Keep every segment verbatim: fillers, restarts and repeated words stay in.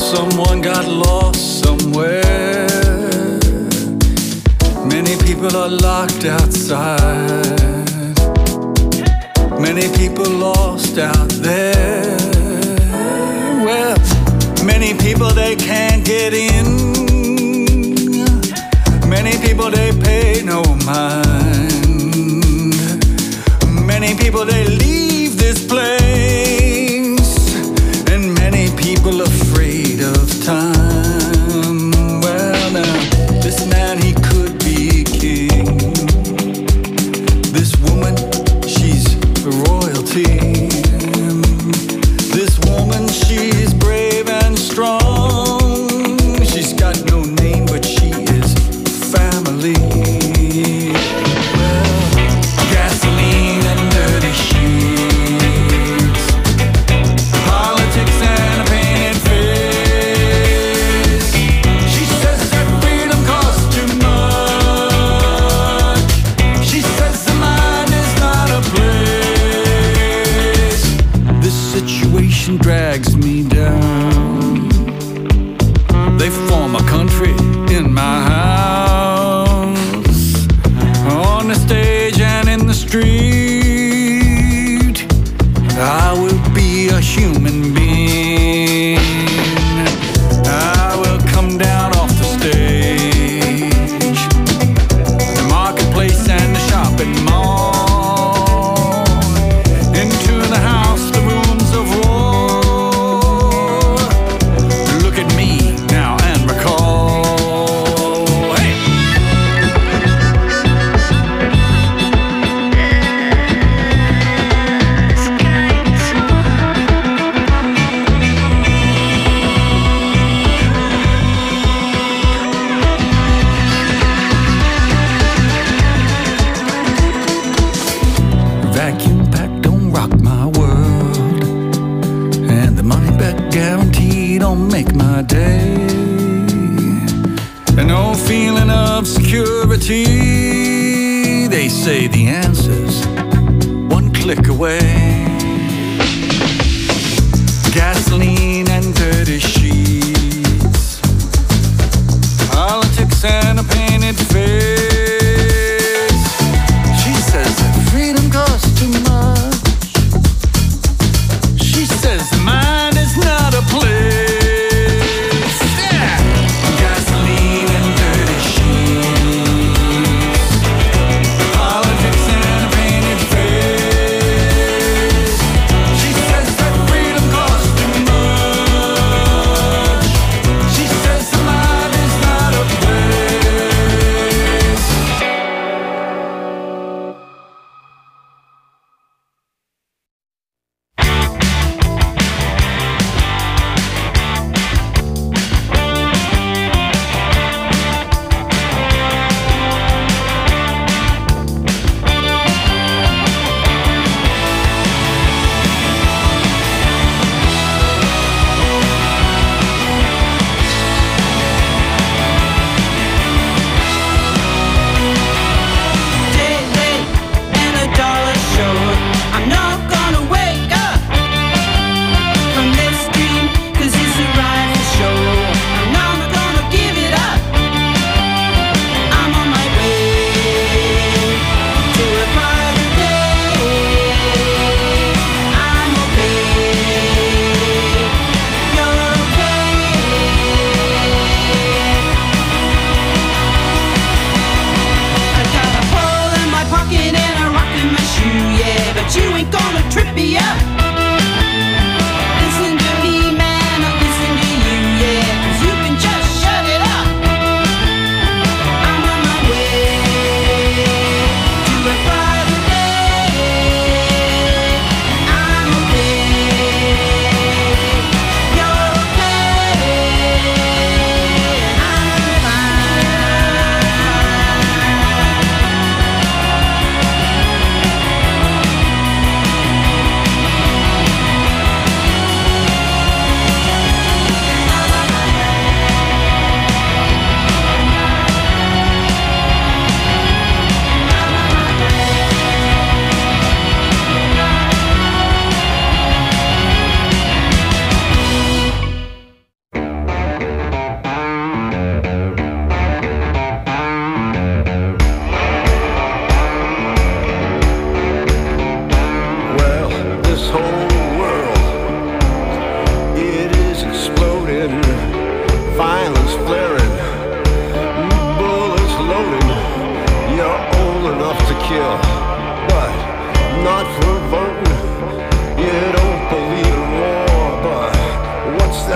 someone got lost somewhere. Many people are locked outside. Many people lost out there. Well, many people they can't get in. Many people they pay no mind. Many people they leave this place. And many people afraid of time. Well now, this man he could be king. This woman, she's royalty. This woman, she's brave and strong. She's got no name, but she is family. Well, gasoline and dirty sheets, politics and a painted face. She says that freedom costs too much. She says the mind is not a place. This situation drags me down. They form a country in my house, on the stage and in the street. I will be a human being. I will come down off the stage, the marketplace and the shopping mall, into the house, the rooms of war. Look at me now and recall. Hey! Vacuum pack don't rock my world, and the money back guarantee don't make my day. And no feeling of security. They say the answer's one click away. Gasoline and dirty sheets, politics and a painted face. She says that freedom costs too much. She says the mind is not a place. Yeah. Gasoline and dirty sheets, politics and a painted face.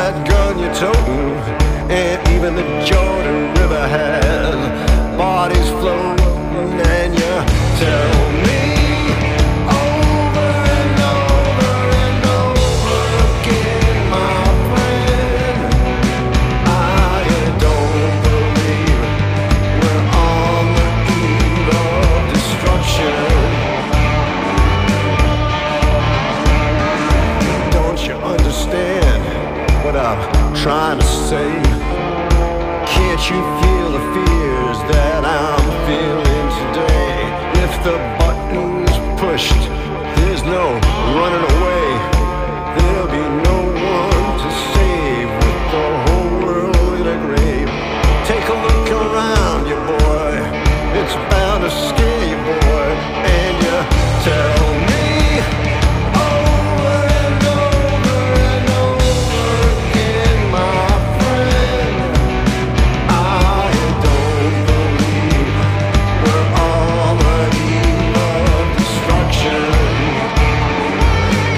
that gun you're toting, and even the Jordan River has bodies floating, and you tell me over and over and over again, my friend, I don't believe we're on the eve of destruction. Don't you understand what I'm trying to say? Can't you feel the fears that I'm feeling today? If the button's pushed, there's no running away. There'll be no one to save with the whole world in a grave. Take a look around you, boy. It's bound to scare you, boy. And you tell me over and over and over again, my friend, I don't believe we're on the eve of destruction.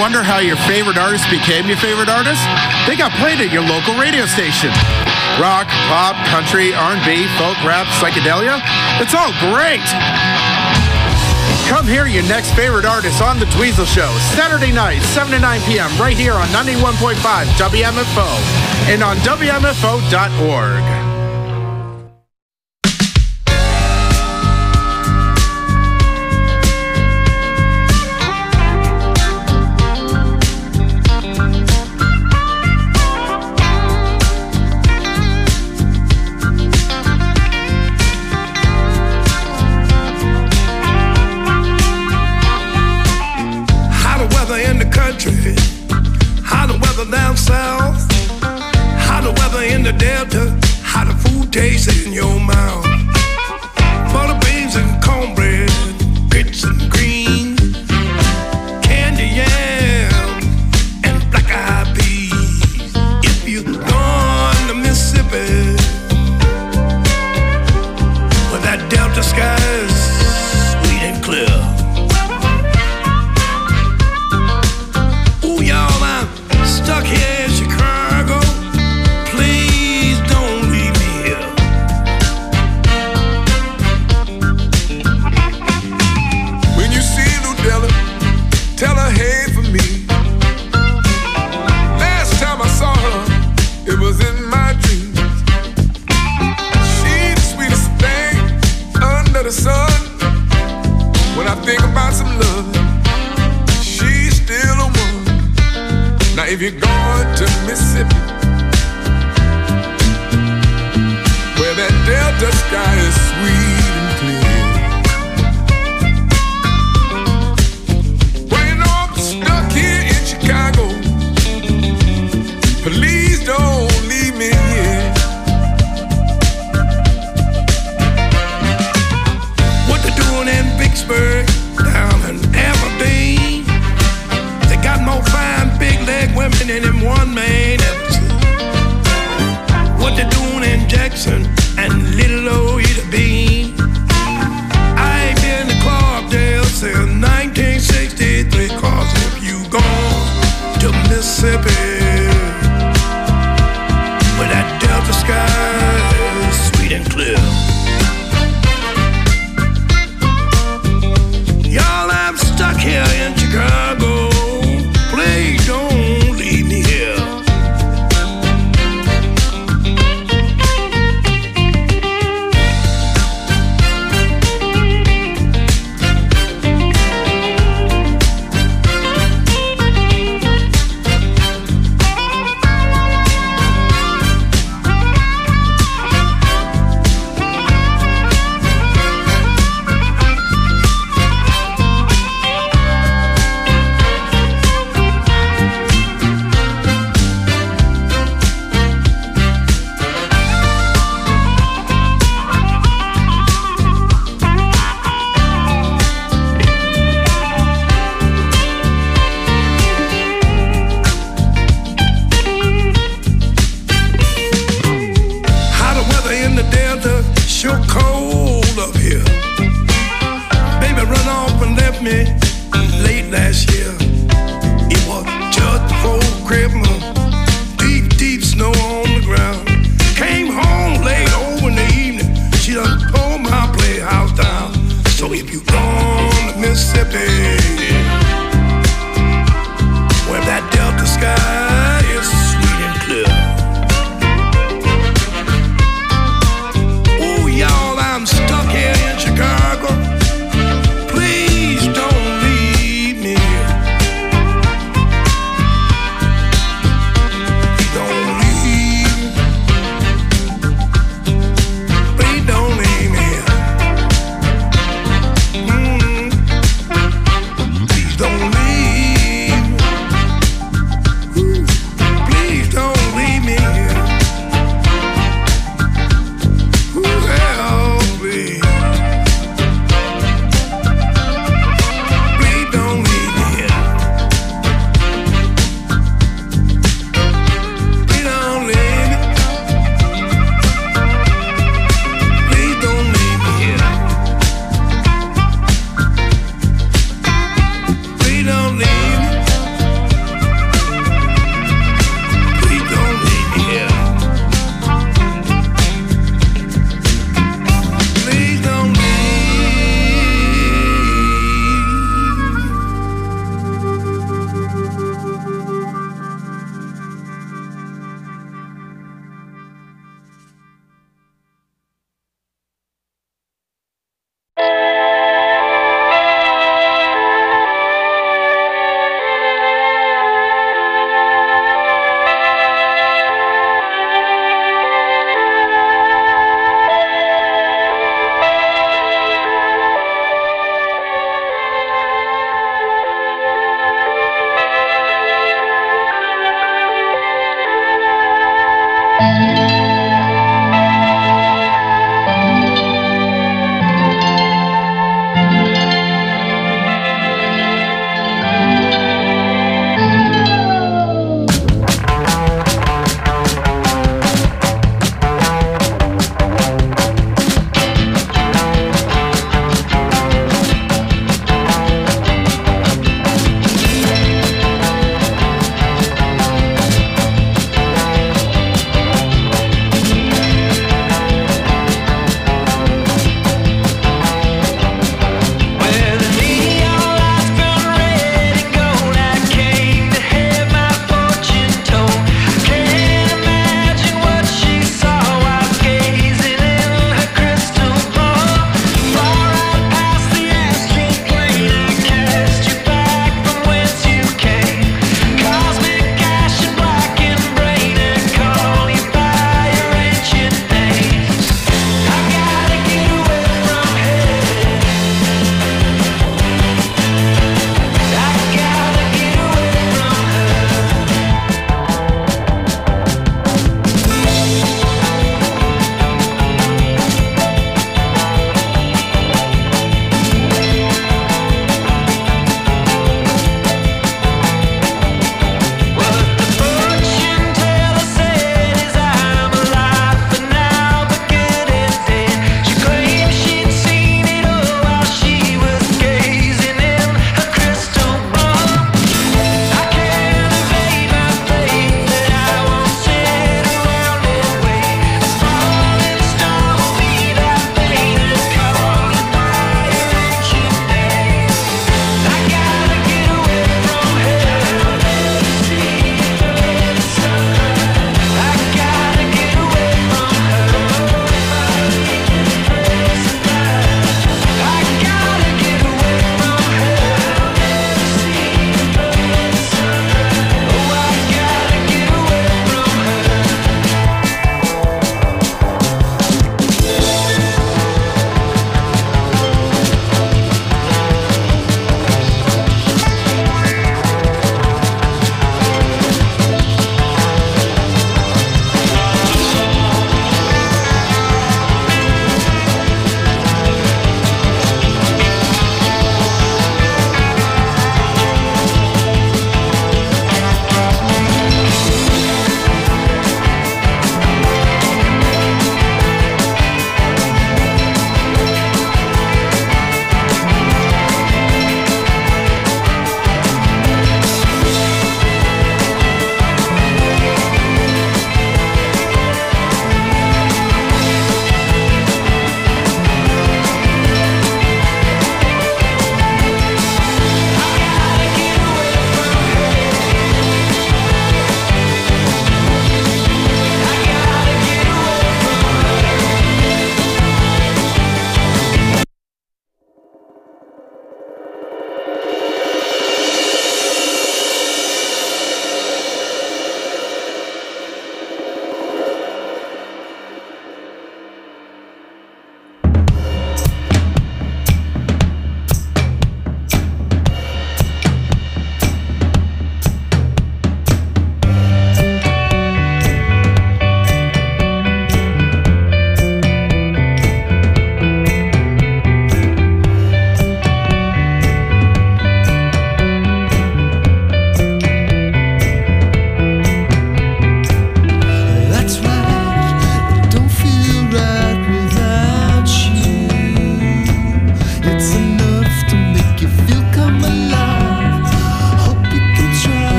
wonder how your favorite artist became your favorite artist? They got played at your local radio station. Rock, pop, country, R and B, folk, rap, psychedelia. It's all great. Come hear your next favorite artist on The Dweezil Show, Saturday night, seven to nine p.m. right here on ninety-one point five W M F O and on W M F O dot org. How the weather down south, how the weather in the Delta, how the food tastes in your mouth. Butter beans and cornbread, grits and green, candy yam and black-eyed peas. If you're going to Mississippi, where that Delta sky is sweet and clear. Stuck here in Chicago, please don't leave me here. When you see Ludella, tell her hey for me. Last time I saw her, it was in my dreams. She's the sweetest thing under the sun. When I think about some love, she's still a woman. Now if you're going to Mississippi, where that Delta sky is sweet and clear. Well, you know I'm stuck here in Chicago. Please don't leave me here. What they doing in Vicksburg, down in Aberdeen? They got more fine big leg women in them one man episode. What they doing in Jackson and Little old Ida Bean? I ain't been to Clarkdale since nineteen sixty-three. Cause if you go to Mississippi, where that Delta sky is sweet and clear. Y'all, I'm stuck here in Chicago. Please don't leave me here.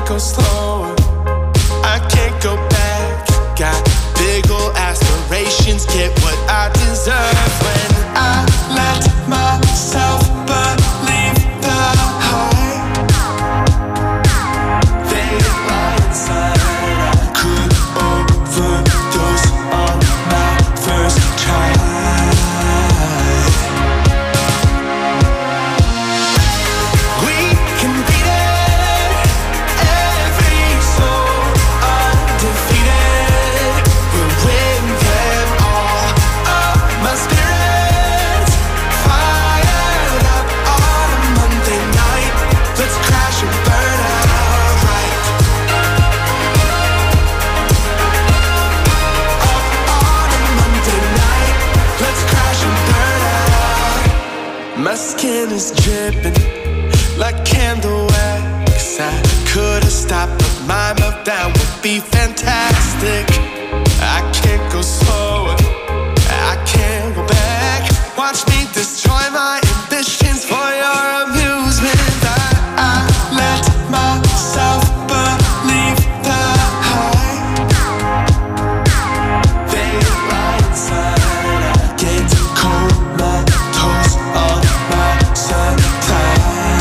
can't go slower, I can't go back. Got big ol' aspirations, get what I deserve. When I let myself believe the hype, they lie inside. I could overdose on my first try. We can beat it, every soul undefeated. We'll win them all. Oh, my spirit's fired up on a Monday night. Let's crash and burn out right. Up on a Monday night. Let's crash and burn out. My skin is dripping like candle wax. I could've stopped, but my meltdown would be fantastic. I can't go slower, I can't go back. Watch me destroy my ambitions for your amusement. I, I let myself believe the hype. They lie inside. I get comatose on my supply.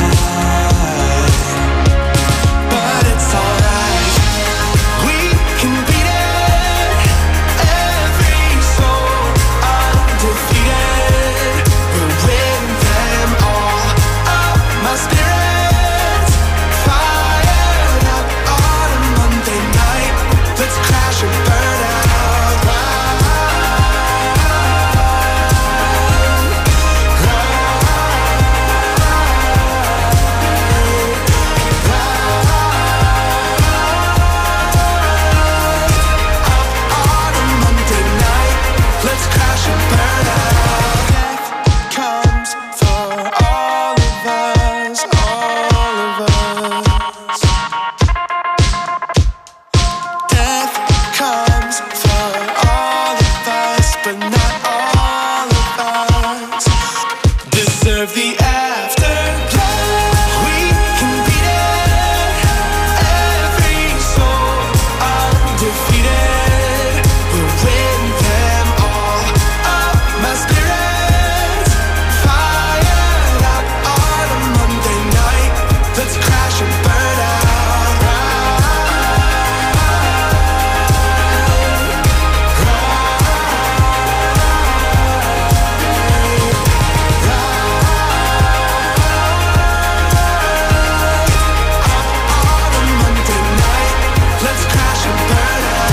But it's alright, we can beat it. Every soul undefeated. We'll win them all. Oh, my spirit's fired up on a Monday night. Let's crash and burn out right. On a Monday night, let's crash and burn out. Death comes for all of us, all of us. Death comes for all of us, but not all of us deserve the afterlife. We can beat it, every soul undefeated. We'll win them all. Oh, my spirit's fired up on a Monday night. Let's crash and burn out right. On a Monday night, let's crash and burn out.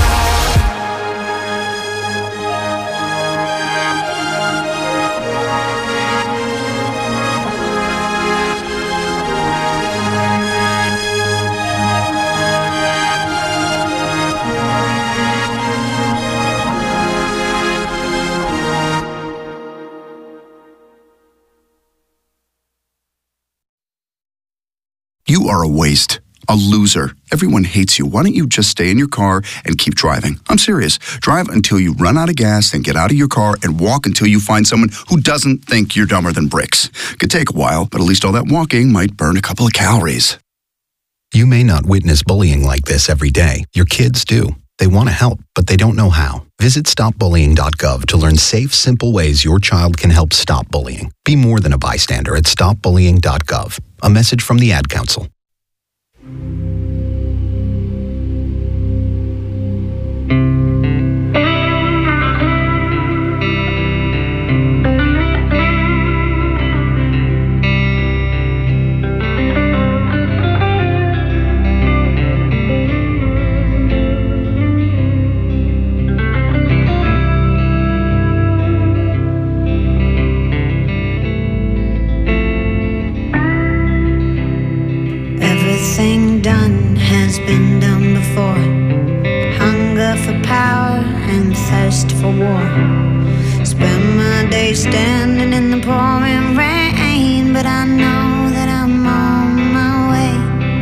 You are a waste, a loser. Everyone hates you. Why don't you just stay in your car and keep driving? I'm serious. Drive until you run out of gas, then get out of your car and walk until you find someone who doesn't think you're dumber than bricks. Could take a while, but at least all that walking might burn a couple of calories. You may not witness bullying like this every day. Your kids do. They want to help, but they don't know how. Visit stop bullying dot gov to learn safe, simple ways your child can help stop bullying. Be more than a bystander at stop bullying dot gov. A message from the Ad Council. Everything done has been done before. Hunger for power and thirst for war. Spend my day standing in the pouring rain, but I know that I'm on my way.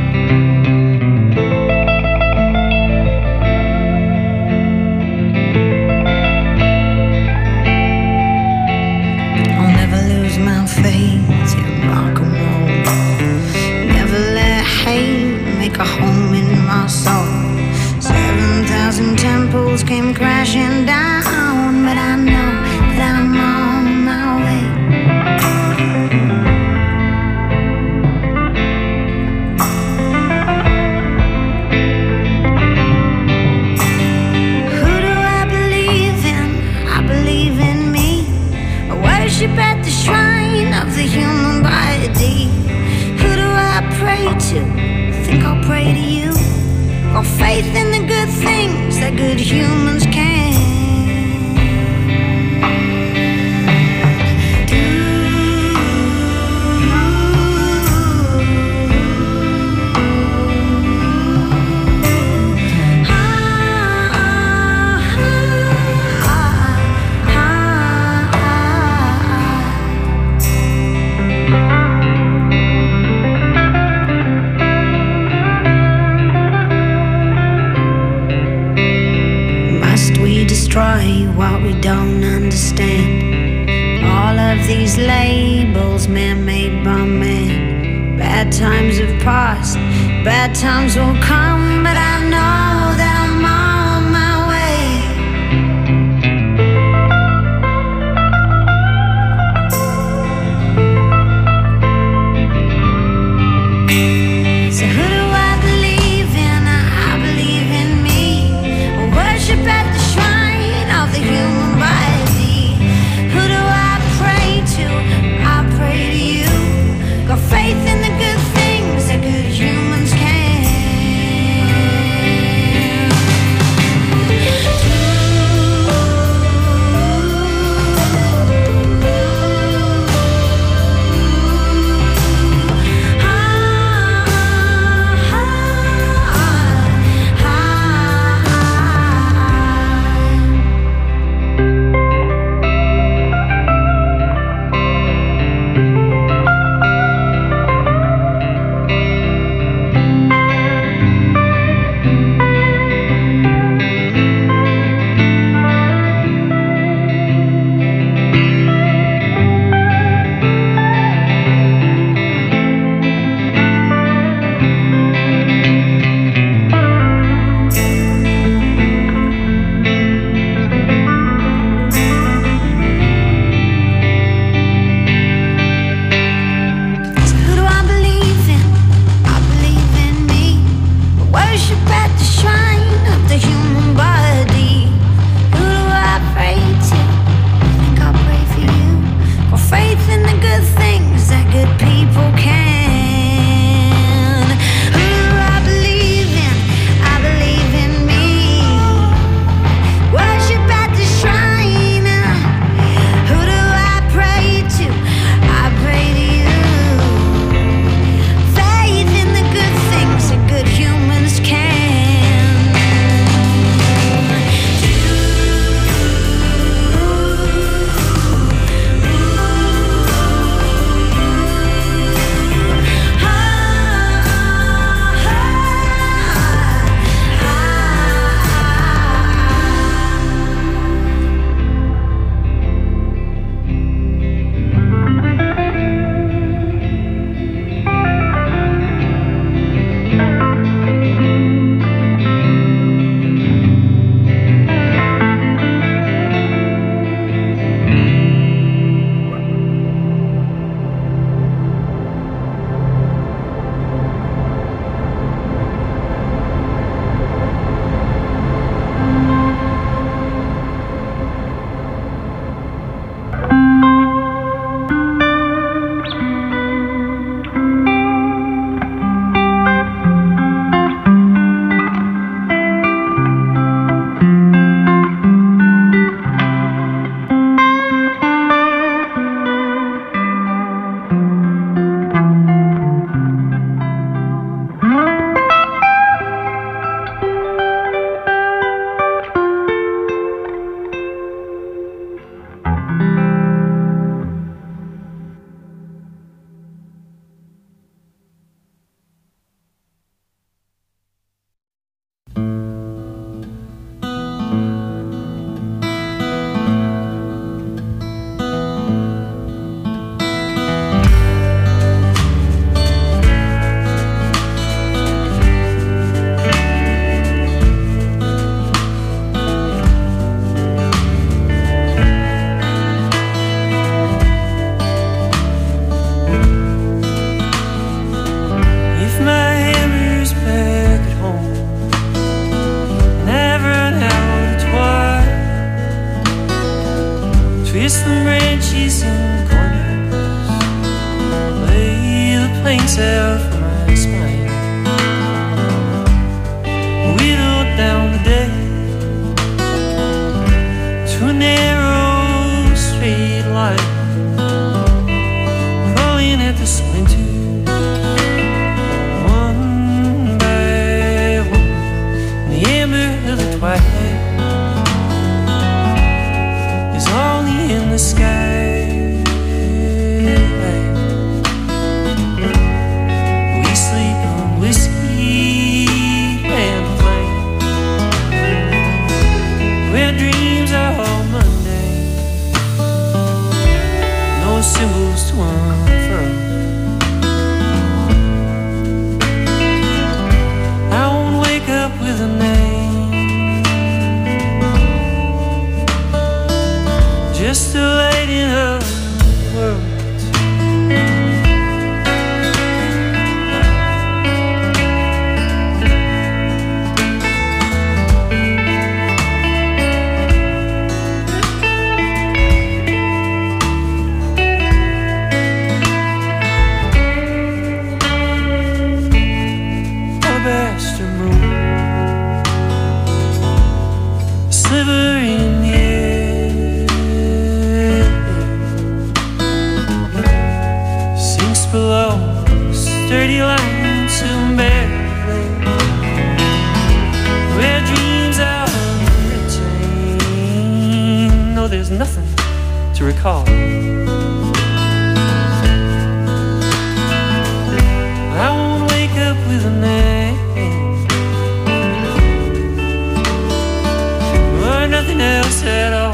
I'll never lose my faith in rock and roll. Never let hate make a home in soul. Seven thousand temples came crashing down, but I know that I'm on my way. Who do I believe in? I believe in me. I worship at the shrine of the human body. Who do I pray to? Think I'll pray to you. Got faith in the good things that good humans can do. Ah, ah, ah, ah, ah, ah. Must we destroy what we don't understand? All of these labels man-made by man. Bad times have passed, bad times will come, but I know that I'm on my way. So who do I believe in? I believe in me. I worship at the shrine of the human body. Who do I pray to? I pray to you. Got faith in the good things that good humans can. alabaster moon, a sliver in the air sinks below sturdy lines to barely where dreams are retained. No, there's nothing to recall. I won't wake up with a name or nothing else at all.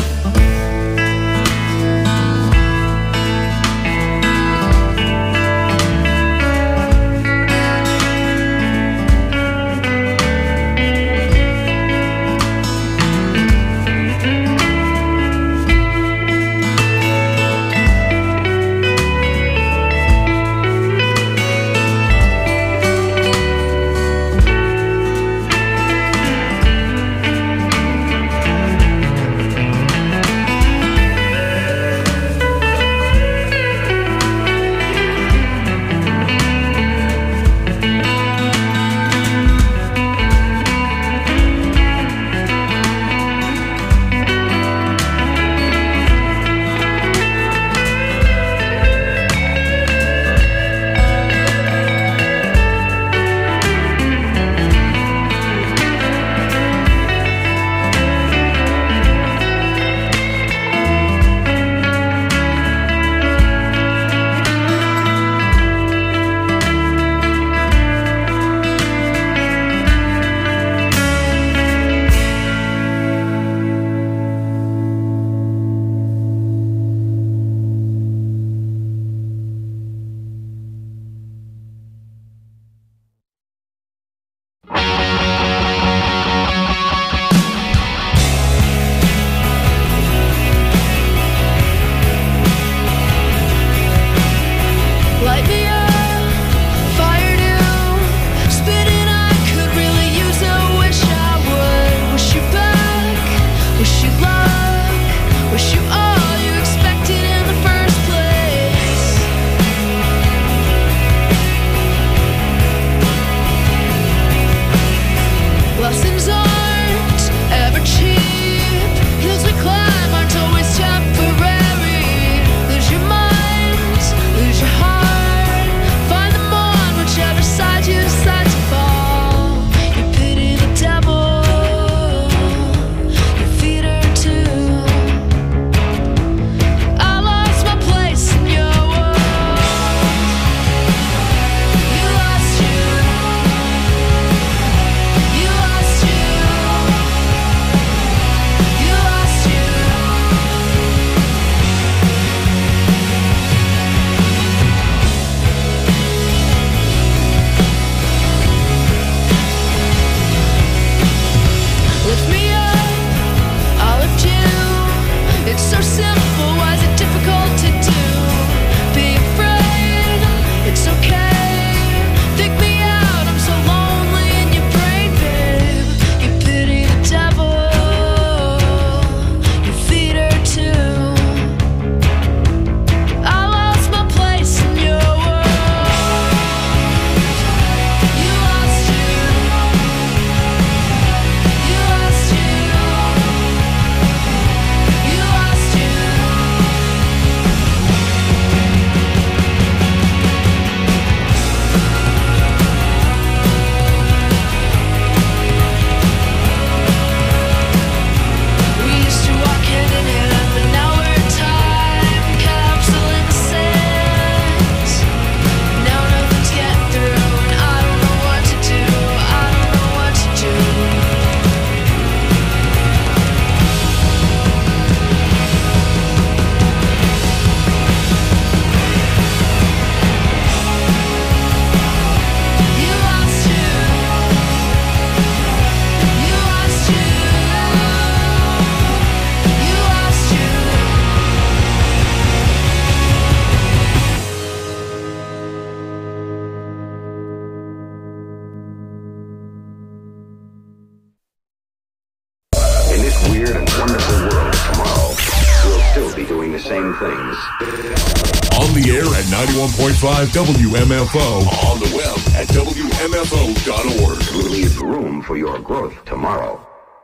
weird and wonderful world of tomorrow, we'll still still be doing the same things. On the air at ninety-one point five W M F O. On the web at W M F O dot org. To leave room for your growth tomorrow.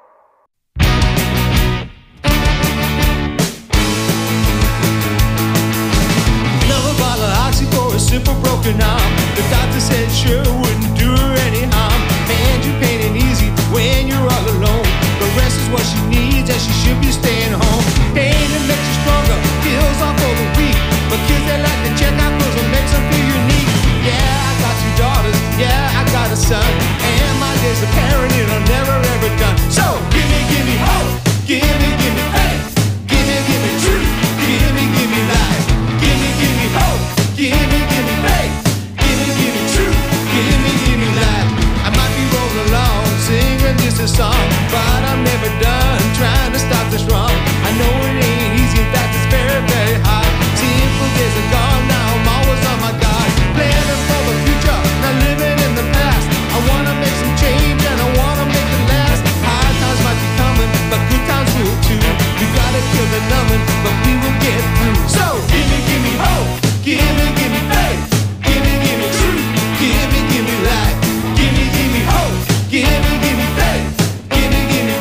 Another bottle of Oxy for a simple broken arm. The doctor said sure wouldn't do her any harm. And you pain and easy when you're all alone. The rest is what she needs and she should be staying home. Pain that makes you stronger, heals off for the weak. But kids that like to check out clothes and makes them feel unique. Yeah, I got two daughters, yeah, I got a son. And my days of parenting are never ever done. So give me, give me hope, give me, give me faith, give me, give me truth, give me, give me life, give me, give me hope, give me, give me faith, give me, give me truth, give me, give me life. I might be rolling along, singing just a song, but I'm never done trying to stop this wrong. I know it ain't easy, in fact it's very, very hard. Simple days are gone, now I'm always on my guard. Planning for the future, not living in the past. I wanna make some change and I wanna make it last. Hard times might be coming, but good times will too. We gotta kill the numbing, but we will get through. So give me, give me hope, give me, give me faith, give me, give me truth, give me, give me life, give me, give me hope, give me, give me faith, give me, give me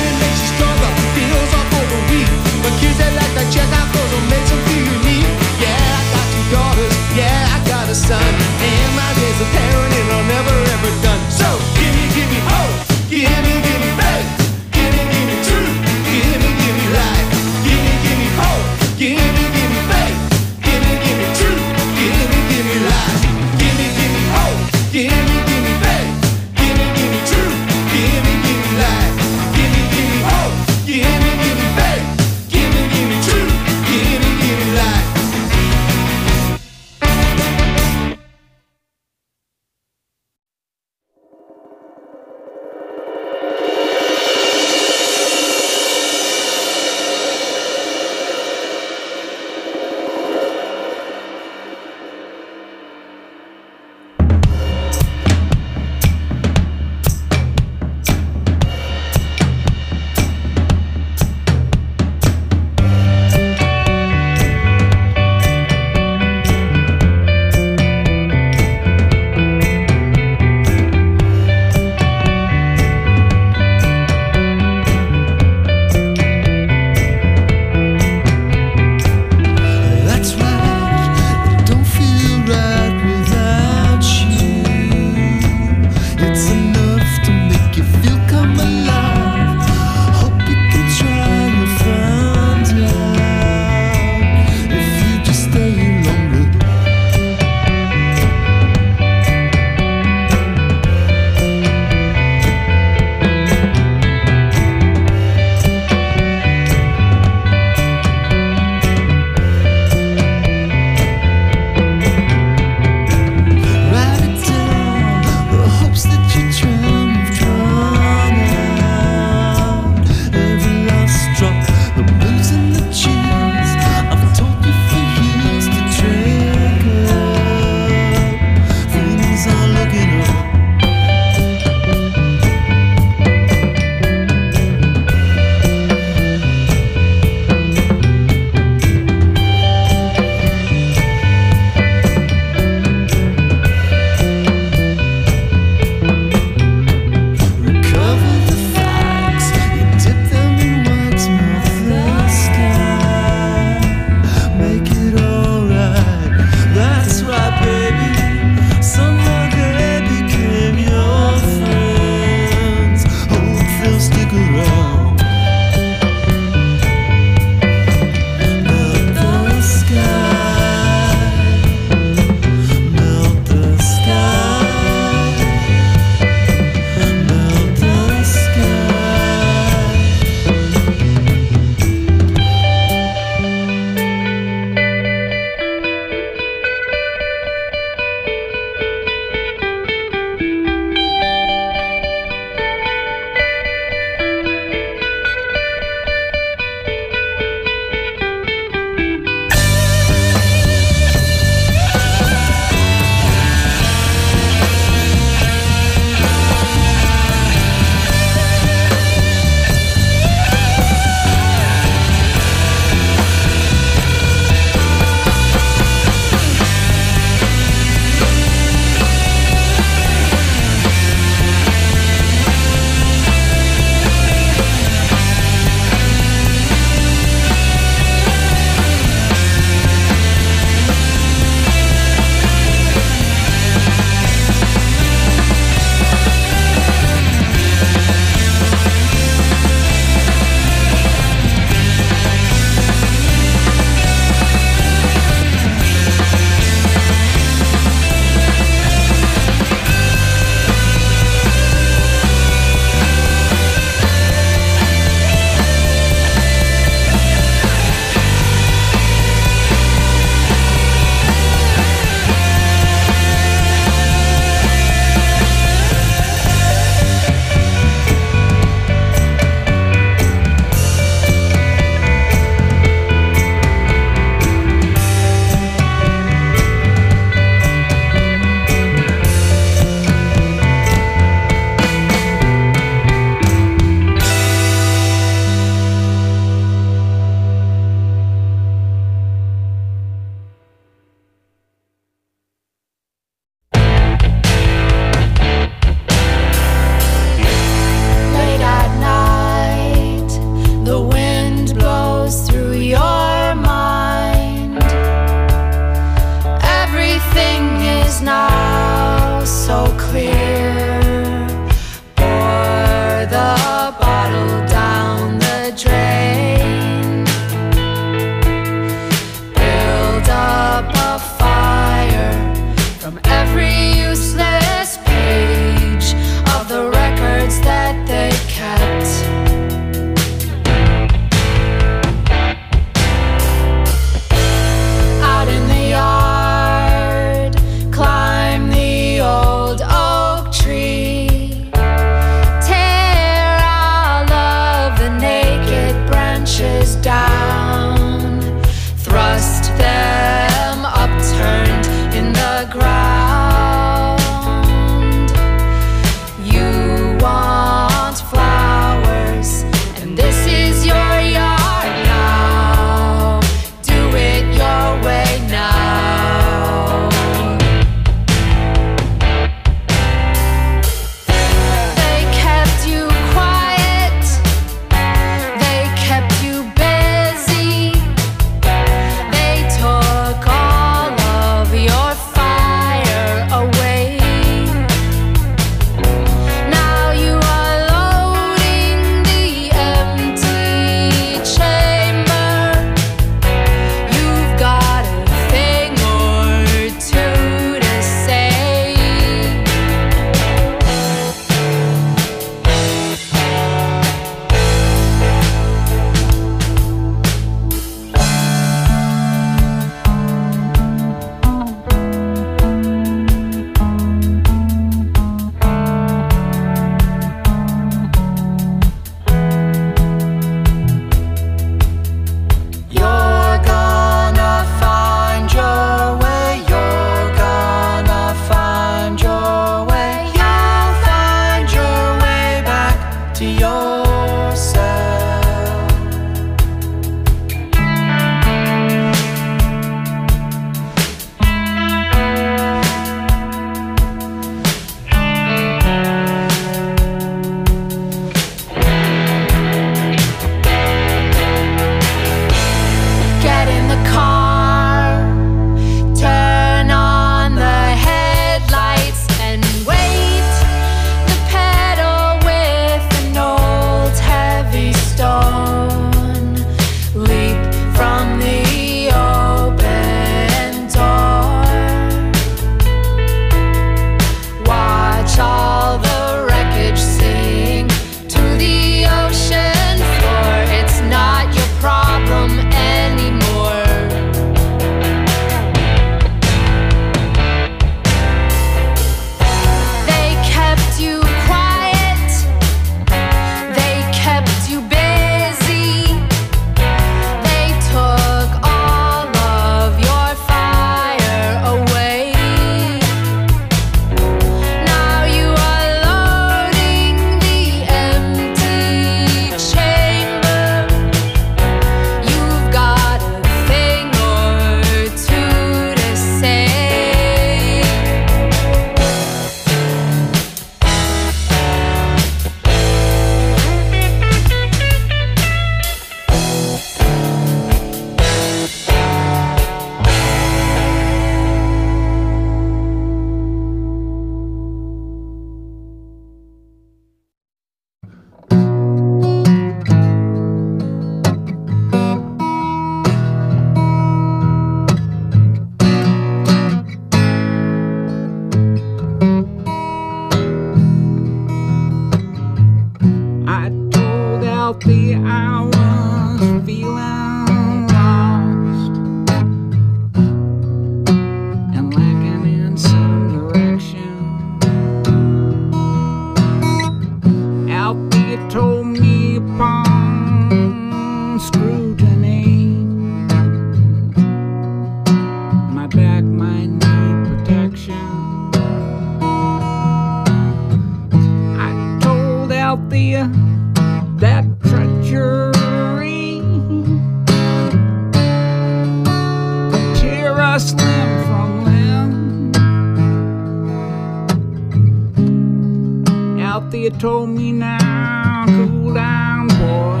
You told me now, cool down, boy.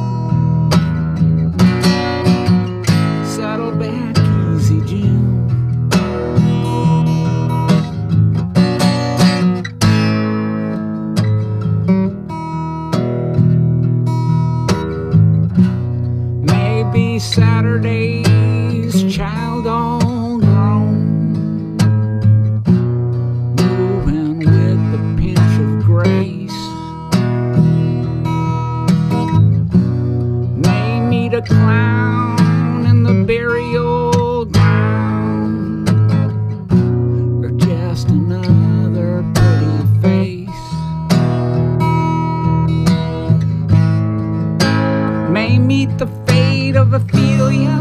Settle back easy, Jim. Maybe Saturday's child all grown, moving with a pinch of grace. A clown in the burial ground, or just another pretty face. May meet the fate of Ophelia,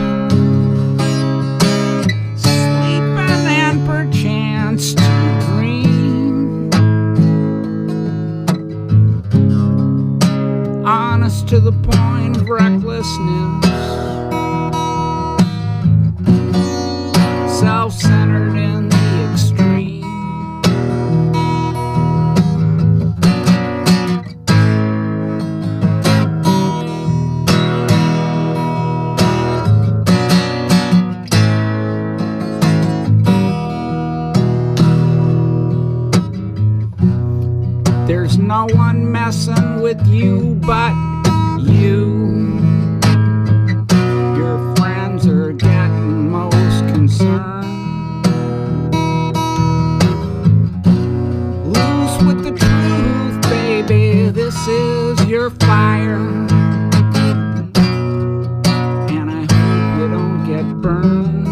sleeping and perchance to dream, honest to the point of recklessness, self-centered in the extreme. There's no one messing with you but you. Your friends are getting most concerned. Loose with the truth, baby, this is your fire, and I hope you don't get burned.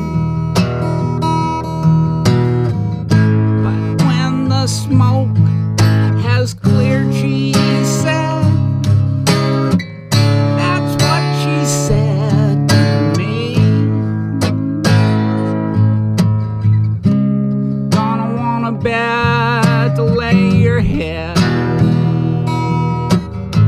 But when the smoke has cleared, she said, bed to lay your head.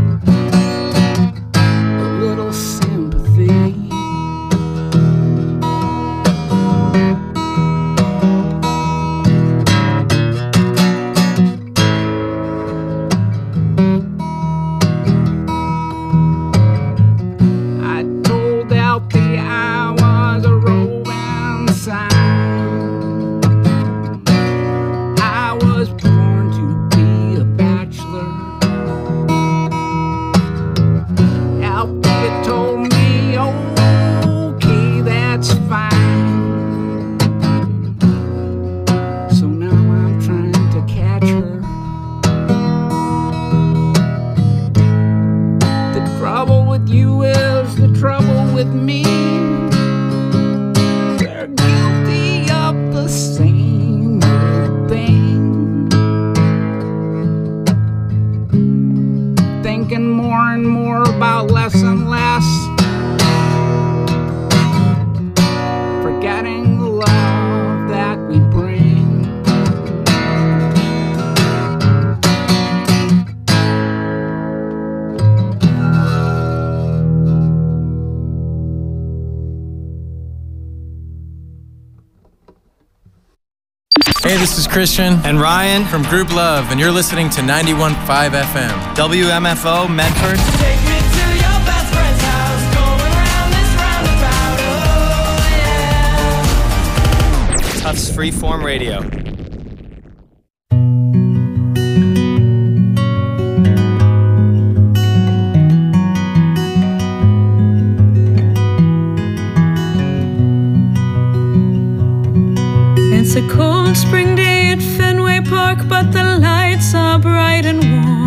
with me. We're guilty of the same old thing. Thinking more and more about less and less. Forgetting the love that we bring. Hey, this is Christian and Ryan from Group Love, and you're listening to ninety-one point five F M. W M F O, Medford. Take me to your best friend's house, going round this roundabout, oh yeah. Tufts Freeform Radio. It's a cold spring day at Fenway Park, but the lights are bright and warm.